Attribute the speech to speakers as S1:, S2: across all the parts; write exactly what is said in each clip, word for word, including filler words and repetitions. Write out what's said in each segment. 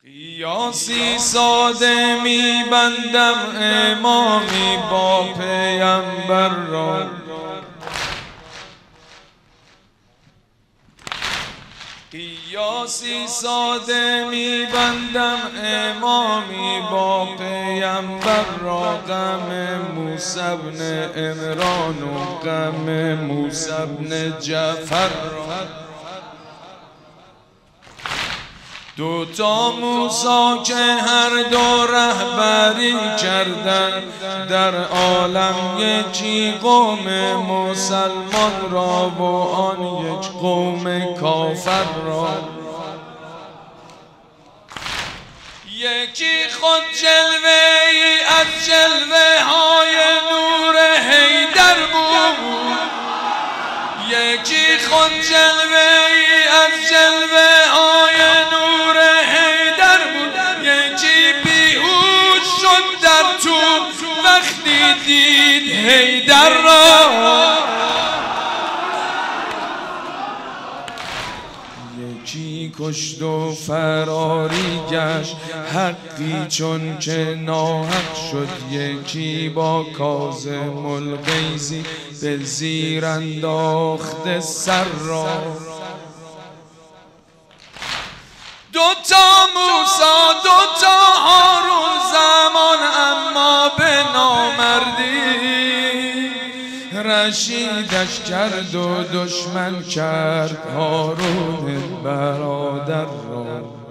S1: قیاسی ساده می بندم امامی با پیامبر را، قیاسی ساده می بندم امامی با پیامبر را، غم موسی بن عمران و غم موسی بن جعفر را. دو تا موسی که هر دو رهبری کردن در عالم، یکی قوم مسلمان را و آن یک قوم کافر را. یکی خود جلوه ای از جلوه های نور حیدر بود، یکی خود جلوه ای از جلوه های نور حیدر بود، یکی بیهوش شد در تو وقتی دید حیدر را. یکی کشت و فراری گشت حقی چون که ناحق شد، یکی با کاظم الغیظی به زیر انداخته سر را. دو تا موسی دو تا هارون زمان، اما به نامردی رشیدش کرد و دشمن کرد هارون برادر را.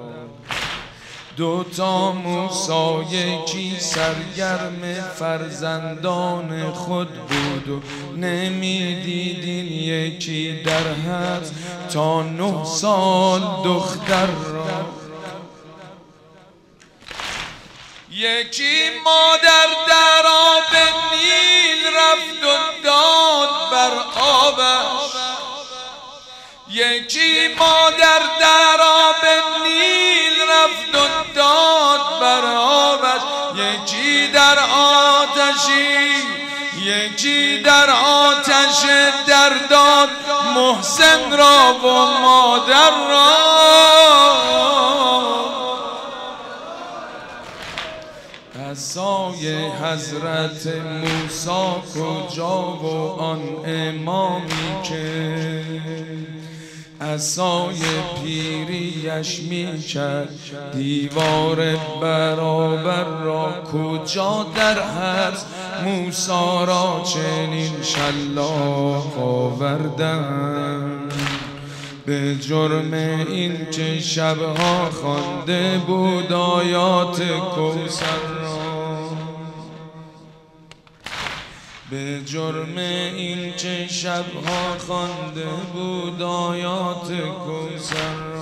S1: دو تا موسی یکی سرگرم فرزندان خود بود و نمیدید این یکی در حد تا نه سال دختر را. یکی مادر در آب نیل رفت و داد بر آبش، یکی مادر در آب نیل رفت و داد بر آبش، یکی در آتشی یکی در آتش در داد محسن را و مادر را. عصای حضرت موسی کجا و آن امامی که عصای پیریش می کرد دیوار برابر را. کجا در حرز موسی را چنین شلاق آوردن، به جرم این که شبها خوانده بود آیات کوثر را. به جرم این که شبها خوانده بود آیات کوثر را.